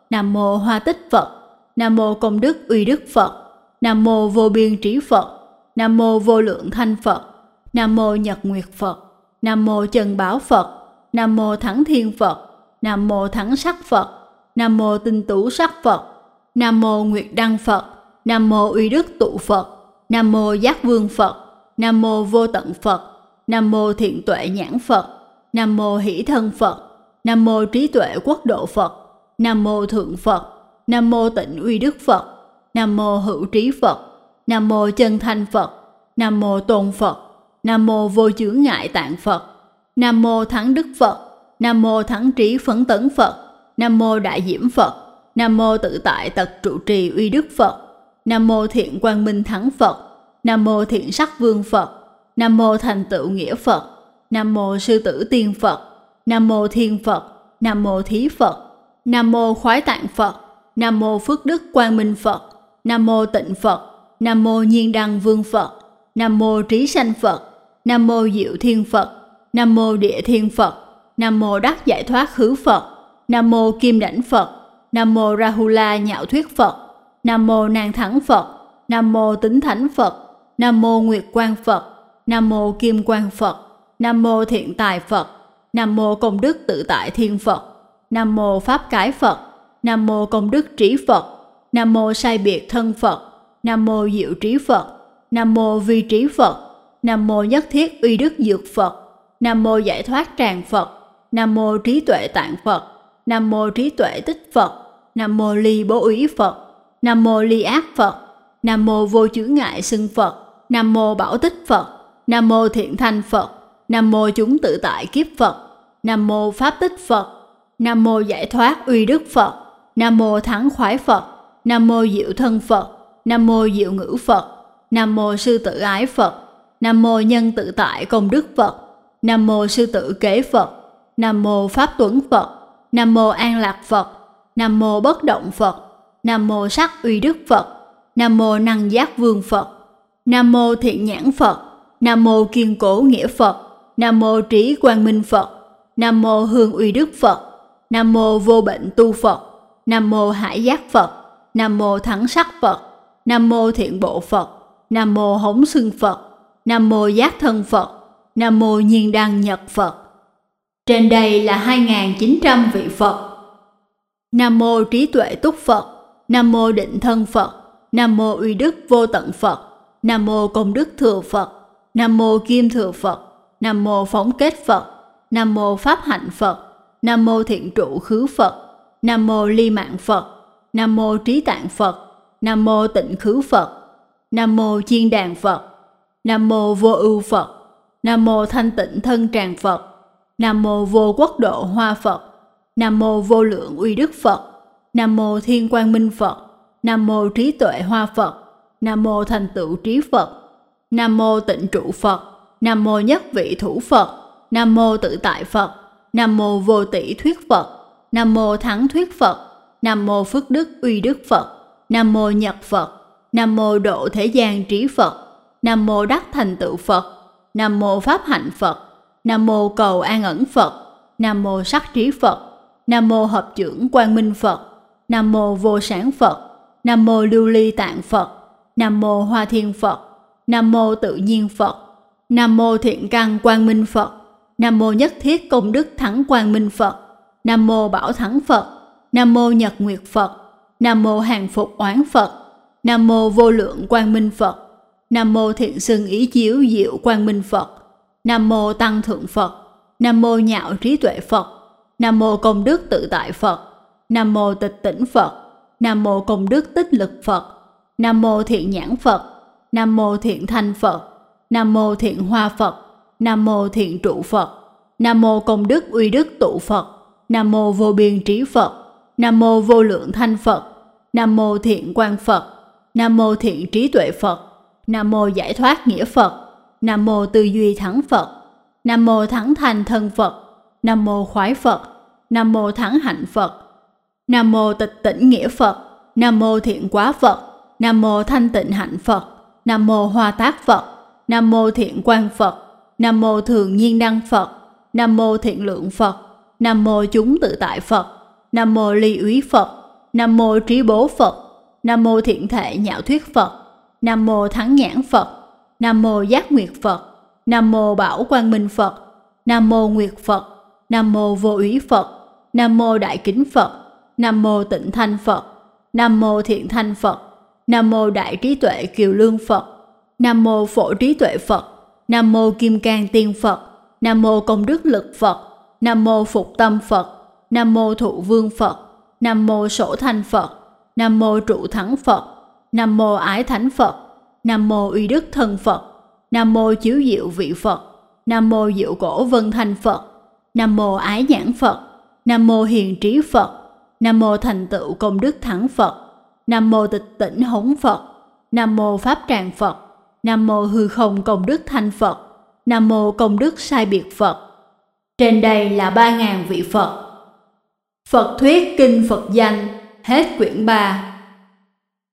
Nam mô Hoa Tích Phật. Nam mô Công Đức Uy Đức Phật. Nam mô Vô Biên Trí Phật. Nam mô Vô Lượng Thanh Phật. Nam mô Nhật Nguyệt Phật. Nam mô Chân Bảo Phật. Nam mô Thắng Thiên Phật. Nam mô Thắng Sắc Phật. Nam mô Tinh Tú Sắc Phật. Nam mô Nguyệt Đăng Phật. Nam mô Uy Đức Tụ Phật. Nam mô Giác Vương Phật. Nam mô Vô Tận Phật. Nam mô Thiện Tuệ Nhãn Phật. Nam mô Hỷ Thân Phật. Nam mô Trí Tuệ Quốc Độ Phật. Nam mô Thượng Phật. Nam mô Tịnh Uy Đức Phật. Nam mô Hữu Trí Phật. Nam mô Chân Thanh Phật. Nam mô Tôn Phật. Nam mô Vô Chướng Ngại Tạng Phật. Nam mô Thắng Đức Phật. Nam mô Thắng Trí Phấn Tấn Phật. Nam mô Đại Diễm Phật. Nam mô Tự Tại Tật Trụ Trì Uy Đức Phật. Nam mô Thiện Quang Minh Thắng Phật. Nam mô Thiện Sắc Vương Phật. Nam mô Thành Tựu Nghĩa Phật. Nam mô Sư Tử Tiên Phật. Nam mô Thiên Phật. Nam mô Thí Phật. Nam mô Khoái Tạng Phật. Nam mô Phước Đức Quang Minh Phật. Nam mô Tịnh Phật. Nam mô Nhiên Đăng Vương Phật. Nam mô Trí Sanh Phật. Nam mô Diệu Thiên Phật. Nam mô Địa Thiên Phật. Nam mô Đắc Giải Thoát Khứ Phật. Nam mô Kim Đảnh Phật. Nam mô Rahula Nhạo Thuyết Phật. Nam mô Nan Thắng Phật. Nam mô Tính Thánh Phật. Nam mô Nguyệt Quang Phật. Nam mô Kim Quang Phật. Nam mô Thiện Tài Phật. Nam mô Công Đức Tự Tại Thiên Phật. Nam mô Pháp Cái Phật. Nam mô Công Đức Trí Phật. Nam mô Sai Biệt Thân Phật. Nam mô Diệu Trí Phật. Nam mô Vi Trí Phật. Nam mô Nhất Thiết Uy Đức Dược Phật. Nam mô Giải Thoát Tràng Phật. Nam mô Trí Tuệ Tạng Phật. Nam mô Trí Tuệ Tích Phật. Nam mô Ly Bố Úy Phật. Nam mô Ly Ác Phật. Nam mô Vô Chướng Ngại Xưng Phật. Nam mô Bảo Tích Phật. Nam mô Thiện Thanh Phật. Nam mô Chúng Tự Tại Kiếp Phật. Nam mô Pháp Tích Phật. Nam mô Giải Thoát Uy Đức Phật. Nam mô Thắng Khoái Phật. Nam mô Diệu Thân Phật. Nam mô Diệu Ngữ Phật. Nam mô Sư Tử Ái Phật. Nam mô Nhân Tự Tại Công Đức Phật. Nam mô Sư Tử Kế Phật. Nam mô Pháp Tuấn Phật. Nam mô An Lạc Phật. Nam mô Bất Động Phật. Nam mô Sắc Uy Đức Phật. Nam mô Năng Giác Vương Phật. Nam mô Thiện Nhãn Phật. Nam mô Kiên Cố Nghĩa Phật. Nam mô Trí Quang Minh Phật. Nam mô Hương Uy Đức Phật. Nam mô Vô Bệnh Tu Phật. Nam mô Hải Giác Phật. Nam mô Thắng Sắc Phật. Nam mô Thiện Bộ Phật. Nam mô Hống Xưng Phật. Nam mô Giác Thân Phật. Nam mô Nhiên Đăng Nhật Phật. Trên đây là hai nghìn chín trăm vị Phật. Nam mô Trí Tuệ Túc Phật. Nam mô Định Thân Phật. Nam mô Uy Đức Vô Tận Phật. Nam mô Công Đức Thừa Phật. Nam mô Kim Thừa Phật. Nam mô Phóng Kết Phật. Nam mô Pháp Hạnh Phật. Nam mô Thiện Trụ Khứ Phật. Nam mô Ly Mạng Phật. Nam mô Trí Tạng Phật. Nam mô Tịnh Khứ Phật. Nam mô Chiên Đàn Phật. Nam mô Vô Ưu Phật. Nam mô Thanh Tịnh Thân Tràng Phật. Nam mô Vô Quốc Độ Hoa Phật. Nam mô Vô Lượng Uy Đức Phật. Nam mô Thiên Quang Minh Phật. Nam mô Trí Tuệ Hoa Phật. Nam mô Thành Tựu Trí Phật. Nam mô Tịnh Trụ Phật. Nam mô Nhất Vị Thủ Phật. Nam mô Tự Tại Phật. Nam mô Vô Tỷ Thuyết Phật. Nam mô Thắng Thuyết Phật. Nam mô Phước Đức Uy Đức Phật. Nam mô Nhật Phật. Nam mô Độ Thế Gian Trí Phật. Nam mô Đắc Thành Tựu Phật. Nam mô Pháp Hạnh Phật. Nam mô Cầu An Ẩn Phật. Nam mô Sắc Trí Phật. Nam mô Hợp Trưởng Quang Minh Phật. Nam mô Vô Sáng Phật. Nam mô Lưu Ly Tạng Phật. Nam mô Hoa Thiên Phật. Nam mô Tự Nhiên Phật. Nam mô Thiện Căn Quang Minh Phật. Nam mô Nhất Thiết Công Đức Thắng Quang Minh Phật. Nam mô Bảo Thắng Phật. Nam mô Nhật Nguyệt Phật. Nam mô Hàng Phục Oán Phật. Nam mô Vô Lượng Quang Minh Phật. Nam mô Thiện Xưng Ý Chiếu Diệu Quang Minh Phật. Nam mô Tăng Thượng Phật. Nam mô Nhạo Trí Tuệ Phật. Nam mô Công Đức Tự Tại Phật. Nam mô Tịch Tỉnh Phật. Nam mô Công Đức Tích Lực Phật. Nam mô Thiện Nhãn Phật. Nam mô Thiện Thanh Phật. Nam mô Thiện Hoa Phật. Nam mô Thiện Trụ Phật. Nam mô Công Đức Uy Đức Tụ Phật. Nam mô Vô Biên Trí Phật. Nam mô Vô Lượng Thanh Phật. Nam mô Thiện Quang Phật. Nam mô Thiện Trí Tuệ Phật. Nam mô Giải Thoát Nghĩa Phật. Nam mô Tư Duy Thắng Phật. Nam mô Thắng Thành Thân Phật. Nam mô Khoái Phật. Nam mô Thắng Hạnh Phật. Nam mô Tịch Tỉnh Nghĩa Phật. Nam mô Thiện Quá Phật. Nam mô Thanh Tịnh Hạnh Phật. Nam mô Hoa Tác Phật. Nam mô Thiện Quang Phật. Nam mô Thường Nhiên Đăng Phật. Nam mô Thiện Lượng Phật. Nam mô Chúng Tự Tại Phật. Nam mô Ly Úy Phật. Nam mô Trí Bố Phật. Nam mô Thiện Thể Nhạo Thuyết Phật. Nam mô Thắng Nhãn Phật. Nam mô Giác Nguyệt Phật. Nam mô Bảo Quang Minh Phật. Nam mô Nguyệt Phật. Nam mô Vô Úy Phật. Nam mô Đại Kính Phật. Nam mô Tịnh Thanh Phật. Nam mô Thiện Thanh Phật. Nam mô Đại Trí Tuệ Kiều Lương Phật. Nam mô Phổ Trí Tuệ Phật. Nam mô Kim Cang Tiên Phật. Nam mô Công Đức Lực Phật. Nam mô Phục Tâm Phật. Nam mô Thụ Vương Phật. Nam mô Sổ Thanh Phật. Nam mô Trụ Thắng Phật. Nam mô Ái Thánh Phật. Nam mô Uy Đức Thân Phật. Nam mô Chiếu Diệu Vị Phật. Nam mô Diệu Cổ Vân Thanh Phật. Nam mô Ái Nhãn Phật. Nam mô Hiền Trí Phật. Nam mô Thành Tựu Công Đức Thắng Phật. Nam mô Tịch Tỉnh Hống Phật. Nam mô Pháp Tràng Phật. Nam mô Hư Không Công Đức Thanh Phật. Nam mô Công Đức Sai Biệt Phật. Trên đây là ba ngàn vị Phật. Phật Thuyết Kinh Phật Danh. Hết quyển ba.